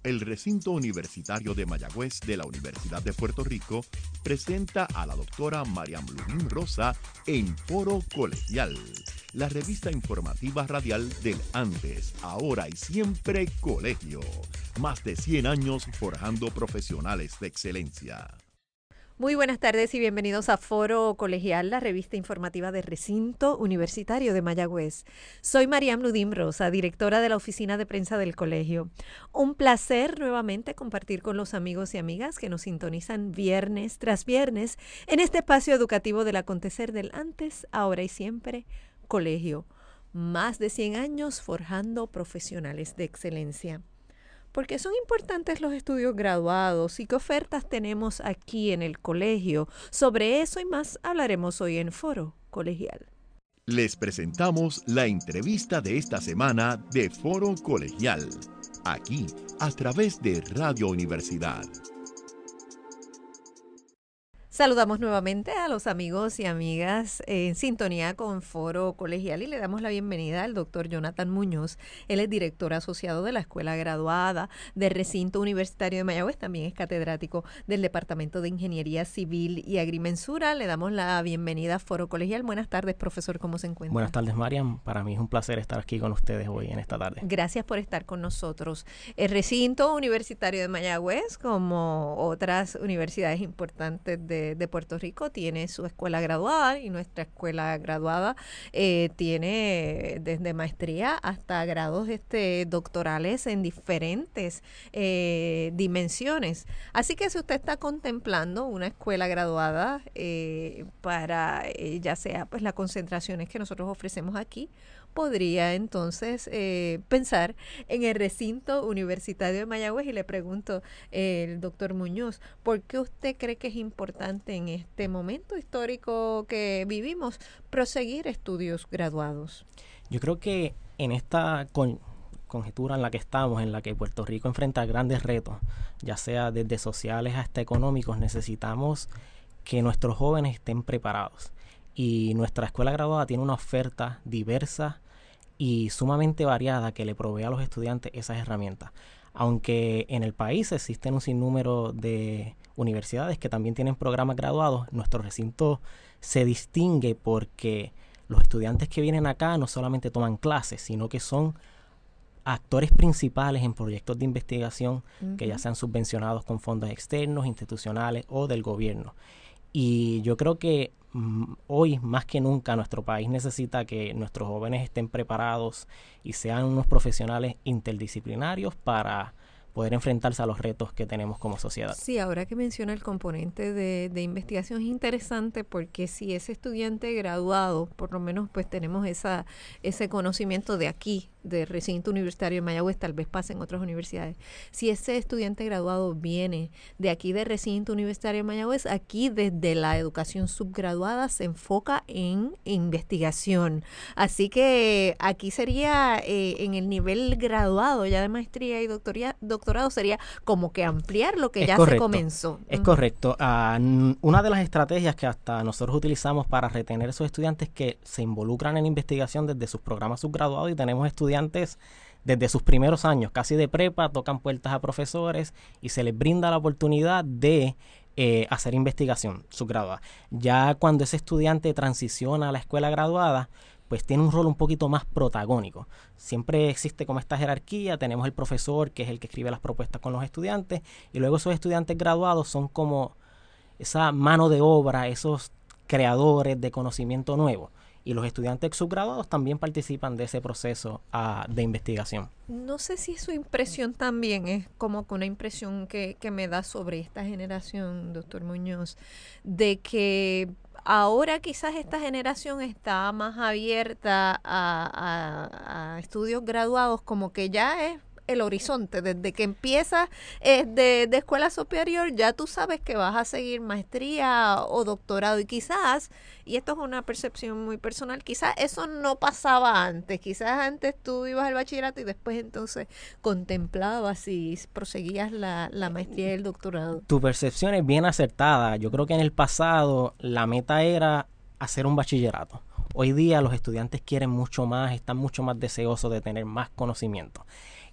El recinto universitario de Mayagüez de la Universidad de Puerto Rico presenta a la doctora Mariam Ludín Rosa en Foro Colegial, la revista informativa radial del antes, ahora y siempre colegio. Más de 100 años forjando profesionales de excelencia. Muy buenas tardes y bienvenidos a Foro Colegial, la revista informativa del Recinto Universitario de Mayagüez. Soy Mariam Ludín Rosa, directora de la Oficina de Prensa del Colegio. Un placer nuevamente compartir con los amigos y amigas que nos sintonizan viernes tras viernes en este espacio educativo del acontecer del antes, ahora y siempre colegio. Más de 100 años forjando profesionales de excelencia. ¿Por qué son importantes los estudios graduados y qué ofertas tenemos aquí en el colegio? Sobre eso y más hablaremos hoy en Foro Colegial. Les presentamos la entrevista de esta semana de Foro Colegial, aquí a través de Radio Universidad. Saludamos nuevamente a los amigos y amigas en sintonía con Foro Colegial y le damos la bienvenida al doctor Jonathan Muñoz. Él es director asociado de la Escuela Graduada del Recinto Universitario de Mayagüez, también es catedrático del Departamento de Ingeniería Civil y Agrimensura. Le damos la bienvenida a Foro Colegial. Buenas tardes, profesor, ¿cómo se encuentra? Buenas tardes, Mariam. Para mí es un placer estar aquí con ustedes hoy en esta tarde. Gracias por estar con nosotros. El Recinto Universitario de Mayagüez, como otras universidades importantes de Puerto Rico, tiene su escuela graduada y nuestra escuela graduada tiene desde maestría hasta grados doctorales en diferentes dimensiones. Así que si usted está contemplando una escuela graduada para ya sea pues las concentraciones que nosotros ofrecemos aquí, podría entonces pensar en el Recinto Universitario de Mayagüez y le pregunto, el doctor Muñoz, ¿por qué usted cree que es importante en este momento histórico que vivimos proseguir estudios graduados? Yo creo que en esta conjetura en la que estamos, en la que Puerto Rico enfrenta grandes retos, ya sea desde sociales hasta económicos, necesitamos que nuestros jóvenes estén preparados. Y nuestra escuela graduada tiene una oferta diversa y sumamente variada que le provee a los estudiantes esas herramientas. Aunque en el país existen un sinnúmero de universidades que también tienen programas graduados, nuestro recinto se distingue porque los estudiantes que vienen acá no solamente toman clases, sino que son actores principales en proyectos de investigación que ya sean subvencionados con fondos externos, institucionales o del gobierno. Y yo creo que hoy más que nunca nuestro país necesita que nuestros jóvenes estén preparados y sean unos profesionales interdisciplinarios para poder enfrentarse a los retos que tenemos como sociedad. Sí, ahora que menciona el componente de investigación es interesante porque si ese estudiante graduado, por lo menos pues tenemos ese conocimiento de aquí, del Recinto Universitario de Mayagüez, tal vez pase en otras universidades. Si ese estudiante graduado viene de aquí del Recinto Universitario de Mayagüez, aquí desde la educación subgraduada se enfoca en investigación. Así que aquí sería en el nivel graduado ya de maestría y doctorado sería como que ampliar lo que ya se comenzó. Es correcto. Una de las estrategias que hasta nosotros utilizamos para retener a esos estudiantes que se involucran en investigación desde sus programas subgraduados, y tenemos estudiantes desde sus primeros años, casi de prepa, tocan puertas a profesores y se les brinda la oportunidad de hacer investigación subgraduada. Ya cuando ese estudiante transiciona a la escuela graduada, pues tiene un rol un poquito más protagónico. Siempre existe como esta jerarquía, tenemos el profesor que es el que escribe las propuestas con los estudiantes y luego esos estudiantes graduados son como esa mano de obra, esos creadores de conocimiento nuevo. Y los estudiantes subgraduados también participan de ese proceso de investigación. No sé si su impresión también es como que una impresión que me da sobre esta generación, doctor Muñoz, de que ahora quizás esta generación está más abierta a estudios graduados, como que ya es el horizonte, desde que empiezas de escuela superior, ya tú sabes que vas a seguir maestría o doctorado y quizás, y esto es una percepción muy personal, quizás eso no pasaba antes, quizás antes tú ibas al bachillerato y después entonces contemplabas si proseguías la maestría y el doctorado. Tu percepción es bien acertada. Yo creo que en el pasado la meta era hacer un bachillerato. Hoy día los estudiantes quieren mucho más, están mucho más deseosos de tener más conocimiento.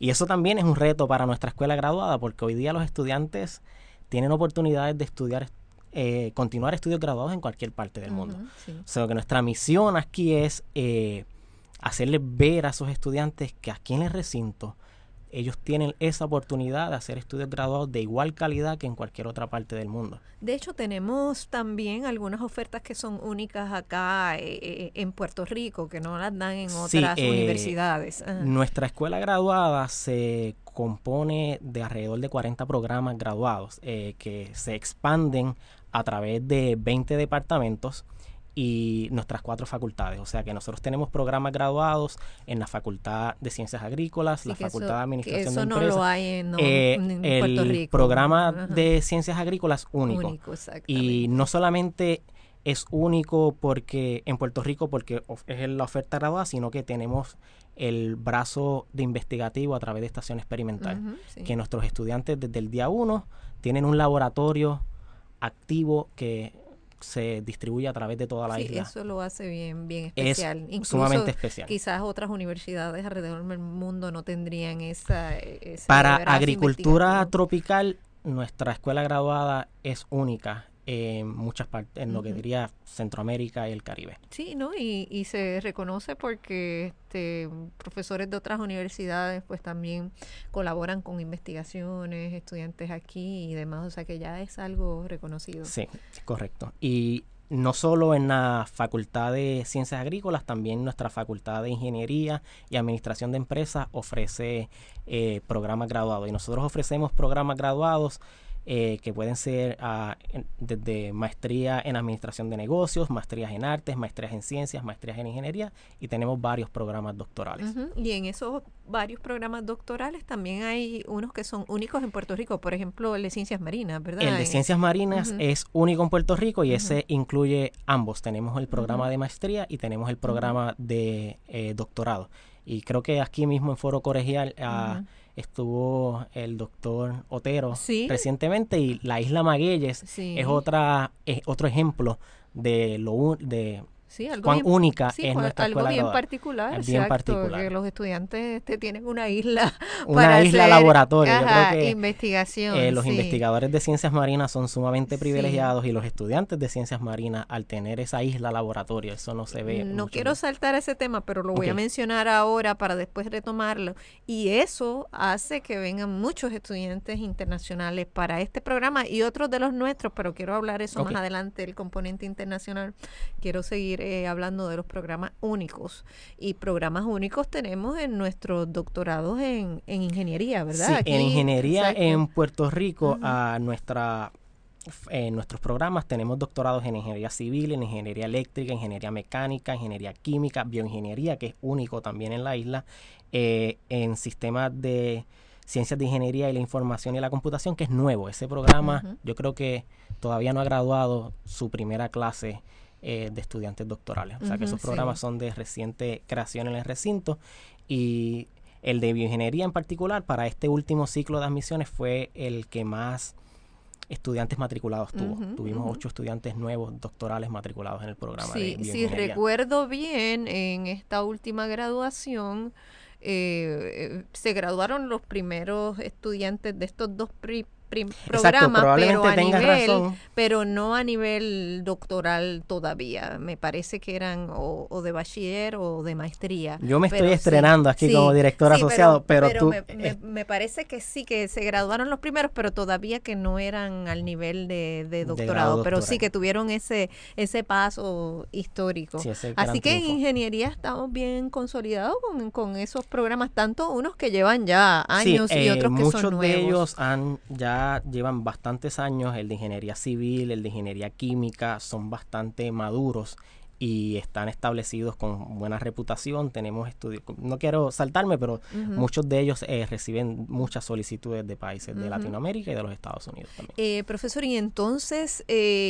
Y eso también es un reto para nuestra escuela graduada, porque hoy día los estudiantes tienen oportunidades de estudiar, continuar estudios graduados en cualquier parte del mundo. Sí. O sea, que nuestra misión aquí es hacerles ver a esos estudiantes que aquí en el recinto ellos tienen esa oportunidad de hacer estudios graduados de igual calidad que en cualquier otra parte del mundo. De hecho, tenemos también algunas ofertas que son únicas acá en Puerto Rico, que no las dan en otras universidades. Nuestra escuela graduada se compone de alrededor de 40 programas graduados que se expanden a través de 20 departamentos y nuestras 4 facultades. O sea que nosotros tenemos programas graduados en la Facultad de Ciencias Agrícolas, la Facultad de Administración de Empresas. Eso no lo hay en Puerto Rico. El programa de Ciencias Agrícolas único. Único, exactamente. Y no solamente es único porque en Puerto Rico porque es la oferta graduada, sino que tenemos el brazo de investigativo a través de estación experimental. Sí. Que nuestros estudiantes desde el día 1 tienen un laboratorio activo que se distribuye a través de toda la isla. Eso lo hace bien especial. Es incluso sumamente especial. Quizás otras universidades alrededor del mundo no tendrían esa para agricultura tropical, nuestra escuela graduada es única en muchas partes, en lo que diría Centroamérica y el Caribe. Sí, ¿no? Y se reconoce porque profesores de otras universidades pues también colaboran con investigaciones, estudiantes aquí y demás, o sea que ya es algo reconocido. Sí, correcto. Y no solo en la Facultad de Ciencias Agrícolas, también nuestra Facultad de Ingeniería y Administración de Empresas ofrece programas graduados. Y nosotros ofrecemos programas graduados que pueden ser desde maestría en administración de negocios, maestrías en artes, maestrías en ciencias, maestrías en ingeniería y tenemos varios programas doctorales. Y en esos varios programas doctorales también hay unos que son únicos en Puerto Rico, por ejemplo el de ciencias marinas, ¿verdad? El de ciencias marinas es único en Puerto Rico y ese incluye ambos. Tenemos el programa de maestría y tenemos el programa de doctorado. Y creo que aquí mismo en Foro Colegial estuvo el doctor Otero recientemente y la Isla Magueyes es otro ejemplo de cuán única es nuestra escuela bien graduada. particular, es bien particular. Que los estudiantes tienen una isla para hacer laboratorio. Yo creo que investigación. Los investigadores de ciencias marinas son sumamente privilegiados y los estudiantes de ciencias marinas al tener esa isla laboratorio, eso no se ve. No quiero saltar ese tema, pero lo voy a mencionar ahora para después retomarlo. Y eso hace que vengan muchos estudiantes internacionales para este programa y otros de los nuestros, pero quiero hablar eso más adelante, el componente internacional. Quiero seguir hablando de los programas únicos. Y programas únicos tenemos en nuestros doctorados en ingeniería, ¿verdad? Sí, aquí, en ingeniería exacto. En Puerto Rico, en nuestros programas tenemos doctorados en ingeniería civil, en ingeniería eléctrica, ingeniería mecánica, ingeniería química, bioingeniería, que es único también en la isla, en sistemas de ciencias de ingeniería y la información y la computación, que es nuevo. Ese programa yo creo que todavía no ha graduado su primera clase de estudiantes doctorales. O sea que esos programas son de reciente creación en el recinto y el de bioingeniería en particular para este último ciclo de admisiones fue el que más estudiantes matriculados tuvo. Tuvimos 8 estudiantes nuevos doctorales matriculados en el programa de bioingeniería. Si recuerdo bien, en esta última graduación se graduaron los primeros estudiantes de estos dos programas, pero no a nivel doctoral todavía. Me parece que eran o de bachiller o de maestría. Yo me estoy estrenando aquí como director asociado, pero tú... Me parece que sí, que se graduaron los primeros, pero todavía que no eran al nivel de doctorado, pero sí que tuvieron ese paso histórico. Sí, así que en ingeniería estamos bien consolidados con esos programas, tanto unos que llevan ya años y otros que son nuevos. Muchos de ellos llevan bastantes años, el de ingeniería civil, el de ingeniería química, son bastante maduros y están establecidos con buena reputación. Tenemos estudios, no quiero saltarme, pero muchos de ellos reciben muchas solicitudes de países de Latinoamérica y de los Estados Unidos también. Profesor, y entonces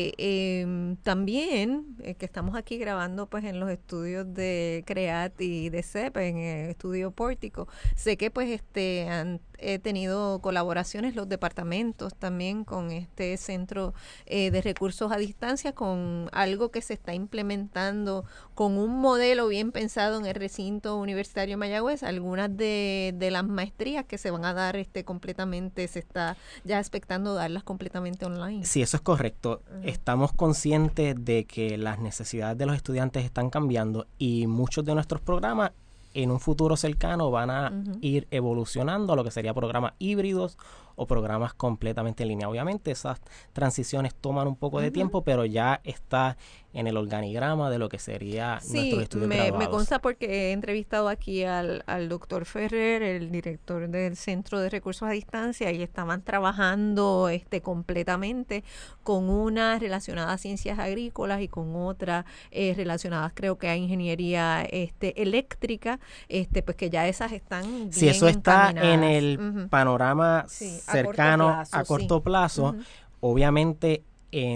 también que estamos aquí grabando pues en los estudios de CREAT y de CEP, en el estudio Pórtico, sé que pues han tenido colaboraciones los departamentos también con este centro de recursos a distancia, con algo que se está implementando comenzando con un modelo bien pensado en el recinto universitario de Mayagüez. Algunas de las maestrías que se van a dar completamente, se está ya expectando darlas completamente online. Sí, eso es correcto. Estamos conscientes de que las necesidades de los estudiantes están cambiando y muchos de nuestros programas en un futuro cercano van a ir evolucionando a lo que sería programas híbridos o programas completamente en línea. Obviamente esas transiciones toman un poco de tiempo, pero ya está en el organigrama de lo que sería nuestros estudios graduados. Me consta porque he entrevistado aquí al doctor Ferrer, el director del Centro de Recursos a Distancia, y estaban trabajando completamente con unas relacionadas a ciencias agrícolas y con otras relacionadas, creo que a ingeniería eléctrica, pues que ya esas están bien sí, eso está encaminadas. En el panorama cercano a corto plazo. Obviamente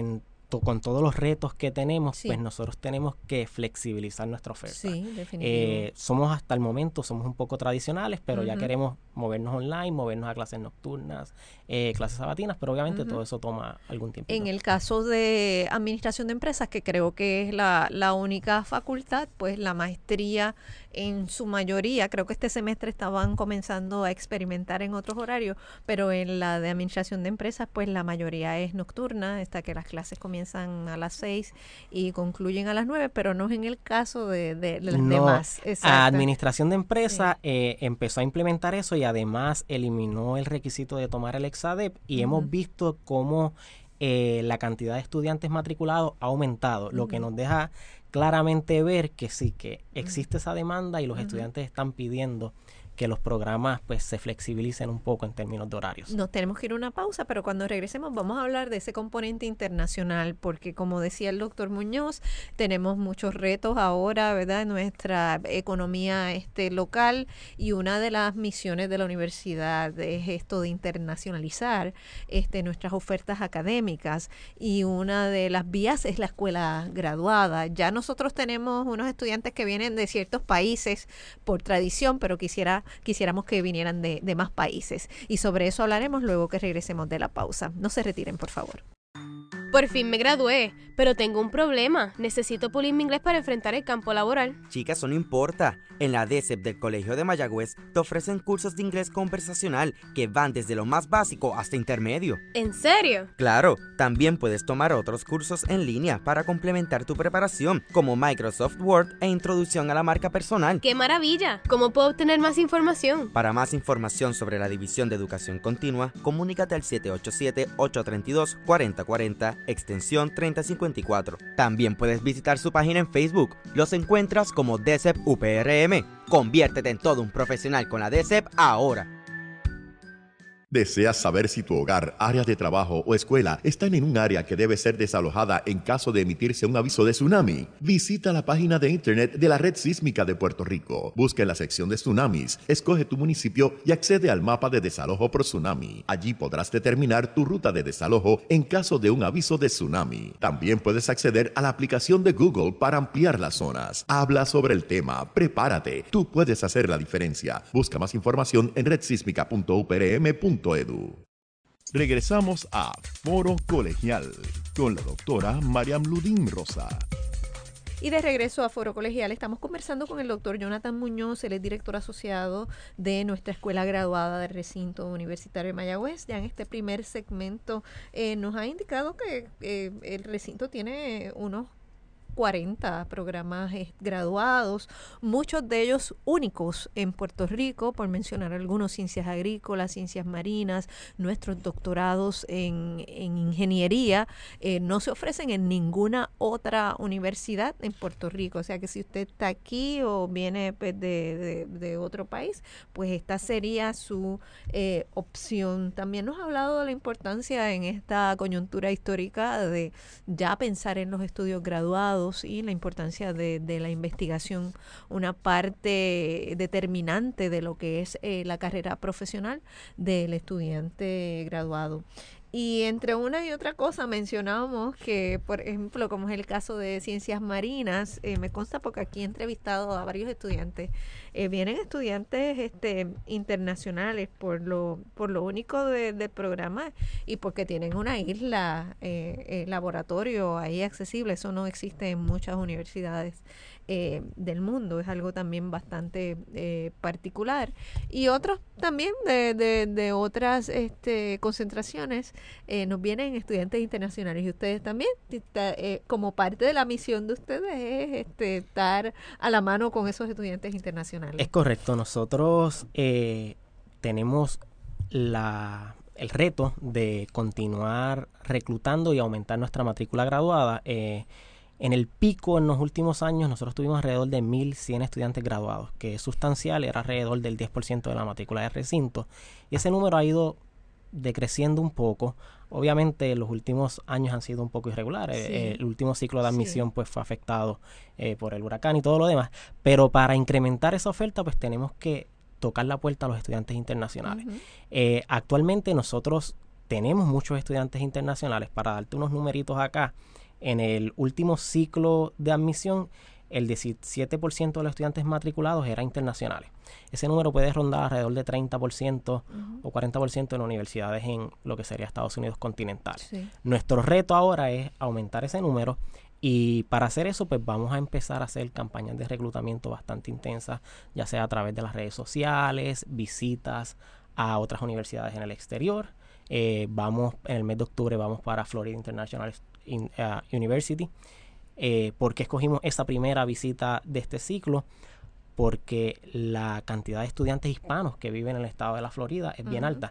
con todos los retos que tenemos, pues nosotros tenemos que flexibilizar nuestra oferta. Sí, definitivamente. Somos hasta el momento, somos un poco tradicionales, pero ya queremos movernos online, movernos a clases nocturnas, clases sabatinas, pero obviamente todo eso toma algún tiempo. En el caso de administración de empresas, que creo que es la única facultad, pues la maestría en su mayoría, creo que este semestre estaban comenzando a experimentar en otros horarios, pero en la de administración de empresas, pues la mayoría es nocturna, hasta que las clases comienzan a las 6 y concluyen a las 9, pero no es en el caso de las demás. Administración de empresas empezó a implementar eso y además eliminó el requisito de tomar el Exadep y hemos visto cómo la cantidad de estudiantes matriculados ha aumentado, lo que nos deja claramente ver que sí, que existe esa demanda y los estudiantes están pidiendo que los programas pues se flexibilicen un poco en términos de horarios. Nos tenemos que ir a una pausa, pero cuando regresemos vamos a hablar de ese componente internacional, porque como decía el doctor Muñoz, tenemos muchos retos ahora, ¿verdad?, en nuestra economía local, y una de las misiones de la universidad es esto de internacionalizar nuestras ofertas académicas, y una de las vías es la escuela graduada. Ya nosotros tenemos unos estudiantes que vienen de ciertos países por tradición, pero quisiéramos que vinieran de más países. Y sobre eso hablaremos luego que regresemos de la pausa. No se retiren, por favor. Por fin me gradué, pero tengo un problema. Necesito pulir mi inglés para enfrentar el campo laboral. Chicas, eso no importa. En la DSEP del Colegio de Mayagüez te ofrecen cursos de inglés conversacional que van desde lo más básico hasta intermedio. ¿En serio? Claro, también puedes tomar otros cursos en línea para complementar tu preparación, como Microsoft Word e Introducción a la Marca Personal. ¡Qué maravilla! ¿Cómo puedo obtener más información? Para más información sobre la División de Educación Continua, comunícate al 787-832-4040, extensión 3054. También puedes visitar su página en Facebook. Los encuentras como DSEP UPRM. Conviértete en todo un profesional con la DSEP ahora. ¿Deseas saber si tu hogar, área de trabajo o escuela están en un área que debe ser desalojada en caso de emitirse un aviso de tsunami? Visita la página de internet de la Red Sísmica de Puerto Rico. Busca en la sección de tsunamis, escoge tu municipio y accede al mapa de desalojo por tsunami. Allí podrás determinar tu ruta de desalojo en caso de un aviso de tsunami. También puedes acceder a la aplicación de Google para ampliar las zonas. Habla sobre el tema, prepárate, tú puedes hacer la diferencia. Busca más información en redsísmica.uprm.edu. Regresamos a Foro Colegial con la doctora Mariam Ludín Rosa. Y de regreso a Foro Colegial, estamos conversando con el doctor Jonathan Muñoz, él es director asociado de nuestra escuela graduada del recinto universitario de Mayagüez. Ya en este primer segmento nos ha indicado que el recinto tiene unos 40 programas graduados, muchos de ellos únicos en Puerto Rico, por mencionar algunos: ciencias agrícolas, ciencias marinas. Nuestros doctorados en ingeniería no se ofrecen en ninguna otra universidad en Puerto Rico, o sea que si usted está aquí o viene pues, de otro país, pues esta sería su opción. También nos ha hablado de la importancia en esta coyuntura histórica de ya pensar en los estudios graduados y la importancia de la investigación, una parte determinante de lo que es la carrera profesional del estudiante graduado. Y entre una y otra cosa mencionábamos que, por ejemplo, como es el caso de ciencias marinas, me consta porque aquí he entrevistado a varios estudiantes vienen estudiantes internacionales por lo único del programa y porque tienen una isla laboratorio ahí accesible. Eso no existe en muchas universidades del mundo, es algo también bastante particular. Y otros también de otras concentraciones nos vienen estudiantes internacionales, y ustedes también, como parte de la misión de ustedes es estar a la mano con esos estudiantes internacionales. Es correcto, nosotros tenemos el reto de continuar reclutando y aumentar nuestra matrícula graduada. En el pico, en los últimos años, nosotros tuvimos alrededor de 1,100 estudiantes graduados, que es sustancial, era alrededor del 10% de la matrícula de recinto, y ese número ha ido decreciendo un poco. Obviamente los últimos años han sido un poco irregulares. Sí. El último ciclo de admisión pues fue afectado por el huracán y todo lo demás, pero para incrementar esa oferta pues tenemos que tocar la puerta a los estudiantes internacionales. Uh-huh. Actualmente nosotros tenemos muchos estudiantes internacionales. Para darte unos numeritos acá, en el último ciclo de admisión, el 17% de los estudiantes matriculados eran internacionales. Ese número puede rondar alrededor de 30% Uh-huh. o 40% en universidades en lo que sería Estados Unidos continental. Sí. Nuestro reto ahora es aumentar ese número, y para hacer eso pues vamos a empezar a hacer campañas de reclutamiento bastante intensas, ya sea a través de las redes sociales, visitas a otras universidades en el exterior. En el mes de octubre vamos para Florida International University. ¿Por qué escogimos esa primera visita de este ciclo? Porque la cantidad de estudiantes hispanos que viven en el estado de la Florida es bien alta.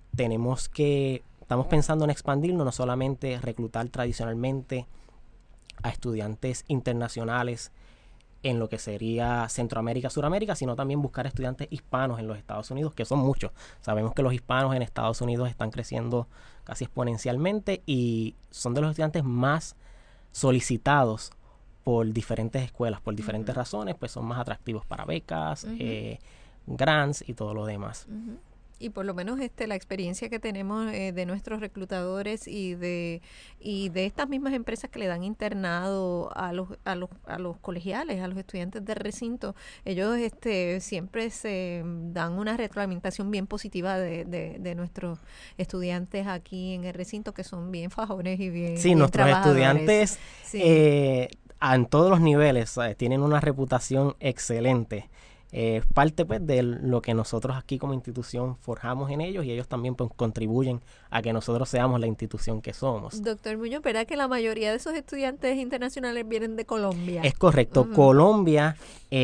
Estamos pensando en expandirnos, no solamente reclutar tradicionalmente a estudiantes internacionales en lo que sería Centroamérica, Suramérica, sino también buscar estudiantes hispanos en los Estados Unidos, que son muchos. Sabemos que los hispanos en Estados Unidos están creciendo casi exponencialmente y son de los estudiantes más solicitados por diferentes escuelas, por diferentes razones, pues son más atractivos para becas, grants y todo lo demás. Uh-huh. Y por lo menos la experiencia que tenemos de nuestros reclutadores y de estas mismas empresas que le dan internado a los colegiales, a los estudiantes de recinto, ellos siempre se dan una retroalimentación bien positiva de nuestros estudiantes aquí en el recinto, que son bien fajones y bien Sí, nuestros estudiantes en todos los niveles tienen una reputación excelente. Parte pues de lo que nosotros aquí como institución forjamos en ellos, y ellos también pues contribuyen a que nosotros seamos la institución que somos. Doctor Muñoz, ¿verdad que la mayoría de esos estudiantes internacionales vienen de Colombia? Es correcto. Uh-huh. Colombia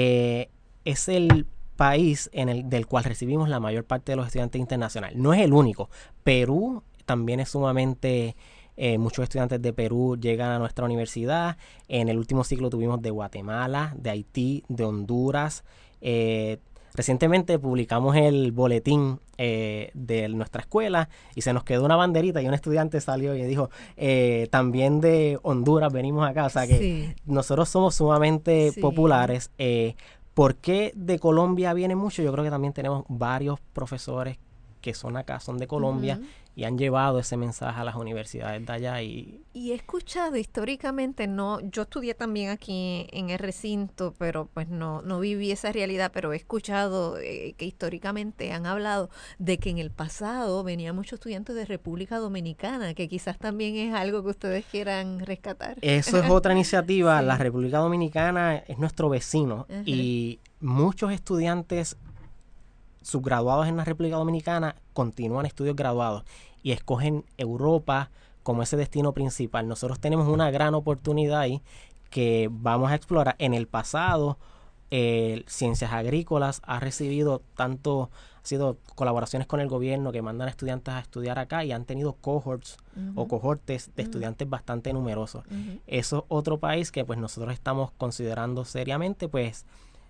es el país del cual recibimos la mayor parte de los estudiantes internacionales. No es el único. Perú también es sumamente... muchos estudiantes de Perú llegan a nuestra universidad. En el último ciclo tuvimos de Guatemala, de Haití, de Honduras. Recientemente publicamos el boletín de nuestra escuela y se nos quedó una banderita, y un estudiante salió y dijo, también de Honduras venimos acá. O sea que nosotros somos sumamente populares. ¿Por qué de Colombia viene mucho? Yo creo que también tenemos varios profesores que son acá, son de Colombia, y han llevado ese mensaje a las universidades de allá. Y he escuchado históricamente, yo estudié también aquí en el recinto, pero pues no viví esa realidad, pero he escuchado que históricamente han hablado de que en el pasado venían muchos estudiantes de República Dominicana, que quizás también es algo que ustedes quieran rescatar. Eso es otra iniciativa. La República Dominicana es nuestro vecino, y muchos estudiantes subgraduados en la República Dominicana continúan estudios graduados y escogen Europa como ese destino principal. Nosotros tenemos una gran oportunidad ahí que vamos a explorar. En el pasado, Ciencias Agrícolas ha sido colaboraciones con el gobierno que mandan a estudiantes a estudiar acá, y han tenido cohorts o cohortes de estudiantes bastante numerosos. Eso es otro país que pues nosotros estamos considerando seriamente, pues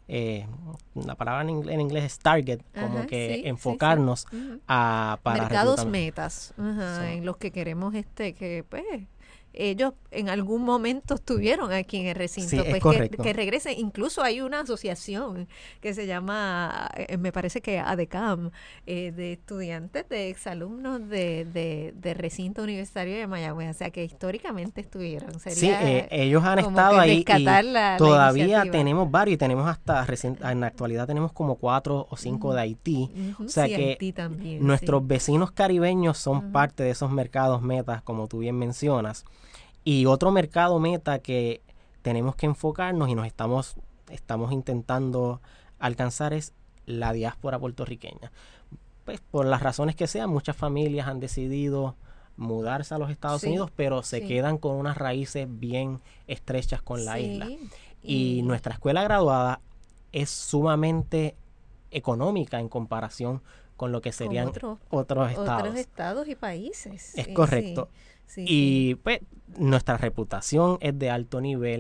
la palabra en inglés es target, como que enfocarnos para mercados metas en los que queremos que pues ellos en algún momento estuvieron aquí en el recinto. Sí, pues es correcto. Que regresen. Incluso hay una asociación que se llama, me parece que ADECAM, de estudiantes, de exalumnos de recinto universitario de Mayagüez. O sea, que históricamente estuvieron. Sería ellos han como estado que ahí rescatar y la todavía iniciativa. tenemos varios y tenemos en la actualidad tenemos como 4 o 5 de Haití. O sea sí, que Haití también, nuestros sí. vecinos caribeños son parte de esos mercados metas, como tú bien mencionas. Y otro mercado meta que tenemos que enfocarnos y nos estamos intentando alcanzar es la diáspora puertorriqueña. Pues por las razones que sean, muchas familias han decidido mudarse a los Estados Unidos, pero se quedan con unas raíces bien estrechas con la isla. Y nuestra escuela graduada es sumamente económica en comparación con lo que serían otros estados y países. Es correcto. Y pues nuestra reputación es de alto nivel,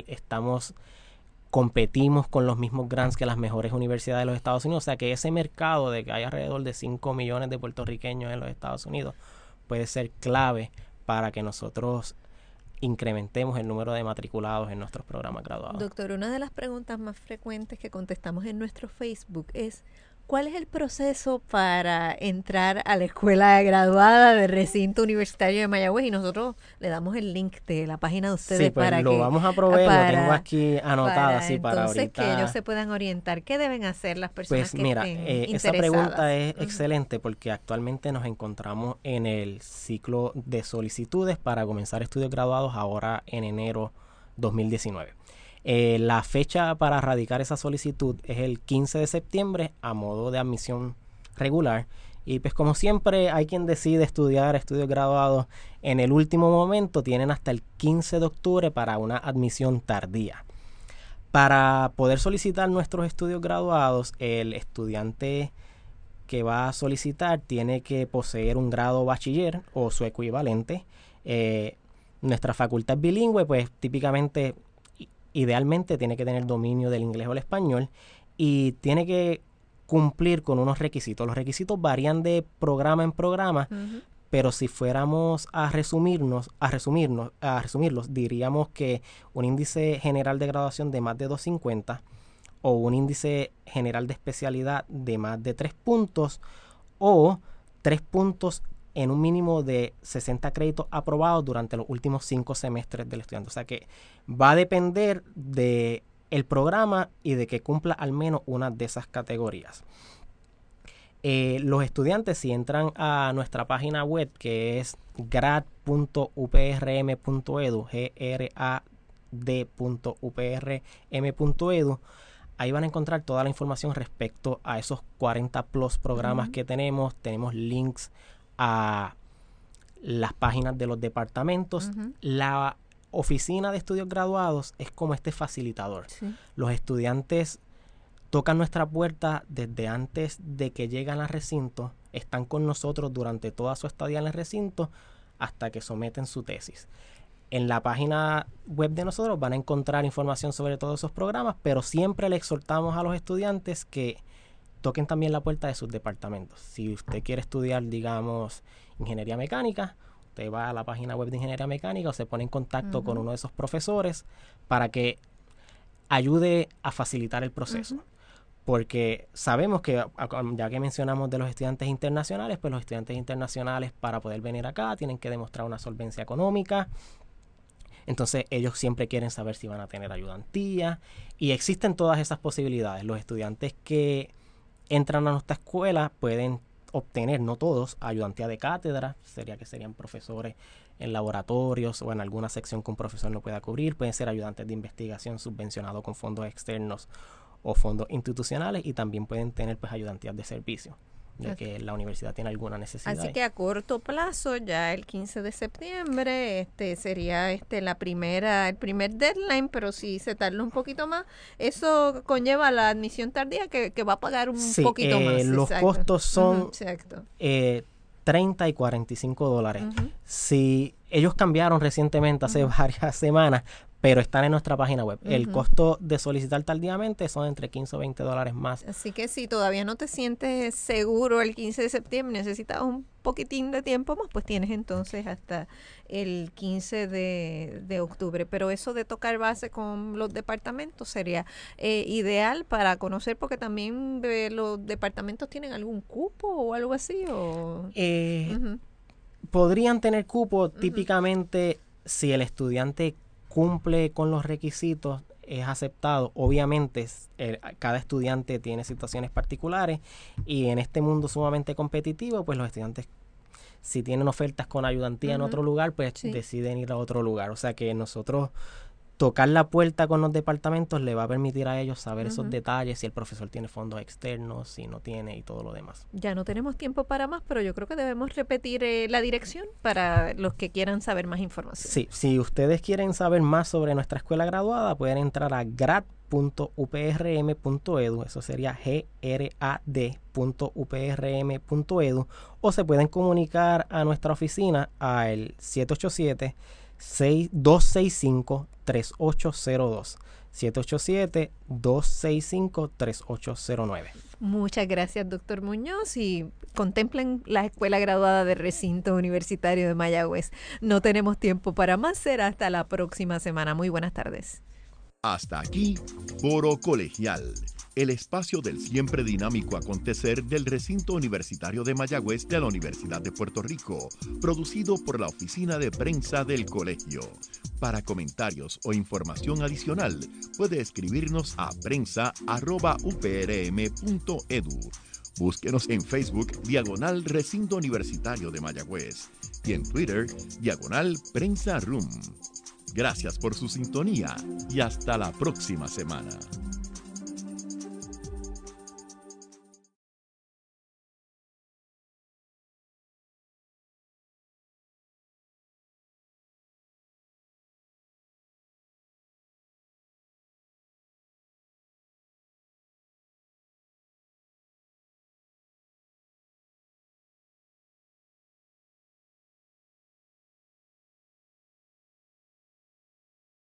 competimos con los mismos grants que las mejores universidades de los Estados Unidos, o sea que ese mercado de que hay alrededor de 5 millones de puertorriqueños en los Estados Unidos puede ser clave para que nosotros incrementemos el número de matriculados en nuestros programas graduados. Doctor, una de las preguntas más frecuentes que contestamos en nuestro Facebook es: ¿cuál es el proceso para entrar a la escuela graduada de recinto universitario de Mayagüez? Y nosotros le damos el link de la página de ustedes pues para lo que vamos a proveer, lo tengo aquí anotado así para entonces ahorita. que ellos se puedan orientar. ¿Qué deben hacer las personas Pues mira, estén esa interesadas? pregunta es excelente porque actualmente nos encontramos en el ciclo de solicitudes para comenzar estudios graduados ahora en enero 2019. La fecha para radicar esa solicitud es el 15 de septiembre a modo de admisión regular. Y pues como siempre hay quien decide estudiar estudios graduados en el último momento, tienen hasta el 15 de octubre para una admisión tardía. Para poder solicitar nuestros estudios graduados, el estudiante que va a solicitar tiene que poseer un grado bachiller o su equivalente. Nuestra facultad es bilingüe, pues típicamente, idealmente tiene que tener dominio del inglés o el español y tiene que cumplir con unos requisitos. Los requisitos varían de programa en programa, pero si fuéramos a resumirlos, diríamos que un índice general de graduación de más de 250 o un índice general de especialidad de más de 3 puntos o 3 puntos en un mínimo de 60 créditos aprobados durante los últimos 5 semestres del estudiante. O sea que va a depender de el programa y de que cumpla al menos una de esas categorías. Los estudiantes, si entran a nuestra página web, que es grad.uprm.edu, grad.uprm.edu, ahí van a encontrar toda la información respecto a esos 40 plus programas que tenemos. Tenemos links a las páginas de los departamentos. La oficina de estudios graduados es como este facilitador. Los estudiantes tocan nuestra puerta desde antes de que llegan al recinto, están con nosotros durante toda su estadía en el recinto hasta que someten su tesis. En la página web de nosotros van a encontrar información sobre todos esos programas, pero siempre le exhortamos a los estudiantes que toquen también la puerta de sus departamentos. Si usted quiere estudiar, digamos, ingeniería mecánica, usted va a la página web de ingeniería mecánica o se pone en contacto con uno de esos profesores para que ayude a facilitar el proceso. Porque sabemos que, ya que mencionamos de los estudiantes internacionales, pues los estudiantes internacionales para poder venir acá tienen que demostrar una solvencia económica. Entonces ellos siempre quieren saber si van a tener ayudantía y existen todas esas posibilidades. Los estudiantes que entran a nuestra escuela pueden obtener, no todos, ayudantía de cátedra, serían profesores en laboratorios o en alguna sección que un profesor no pueda cubrir. Pueden ser ayudantes de investigación subvencionados con fondos externos o fondos institucionales, y también pueden tener pues ayudantías de servicio, de que la universidad tiene alguna necesidad. Así que a corto plazo, ya el 15 de septiembre, sería el primer deadline, pero si se tarda un poquito más, eso conlleva la admisión tardía que va a pagar un poquito más. Los costos son 30 y $45. Si ellos cambiaron recientemente, hace varias semanas, pero están en nuestra página web. El costo de solicitar tardíamente son entre $15 o $20 más. Así que si todavía no te sientes seguro el 15 de septiembre, necesitas un poquitín de tiempo más, pues tienes entonces hasta el 15 de octubre. Pero eso de tocar base con los departamentos sería ideal para conocer, porque también los departamentos tienen algún cupo o algo así. Podrían tener cupo típicamente si el estudiante cumple con los requisitos, es aceptado. Obviamente cada estudiante tiene situaciones particulares y en este mundo sumamente competitivo, pues los estudiantes, si tienen ofertas con ayudantía en otro lugar, pues deciden ir a otro lugar. O sea que nosotros tocar la puerta con los departamentos le va a permitir a ellos saber esos detalles, si el profesor tiene fondos externos, si no tiene y todo lo demás. Ya no tenemos tiempo para más, pero yo creo que debemos repetir la dirección para los que quieran saber más información. Sí, si ustedes quieren saber más sobre nuestra escuela graduada, pueden entrar a grad.uprm.edu, eso sería grad.uprm.edu, o se pueden comunicar a nuestra oficina al 787-265-3802. 787-265-3809. Muchas gracias, doctor Muñoz, y contemplen la Escuela Graduada de Recinto Universitario de Mayagüez. No tenemos tiempo para más, será hasta la próxima semana. Muy buenas tardes. Hasta aquí, Foro Colegial, el espacio del siempre dinámico acontecer del recinto universitario de Mayagüez de la Universidad de Puerto Rico, producido por la Oficina de Prensa del Colegio. Para comentarios o información adicional, puede escribirnos a prensa@uprm.edu. Búsquenos en Facebook, /Recinto Universitario de Mayagüez, y en Twitter, /Prensa Room. Gracias por su sintonía y hasta la próxima semana.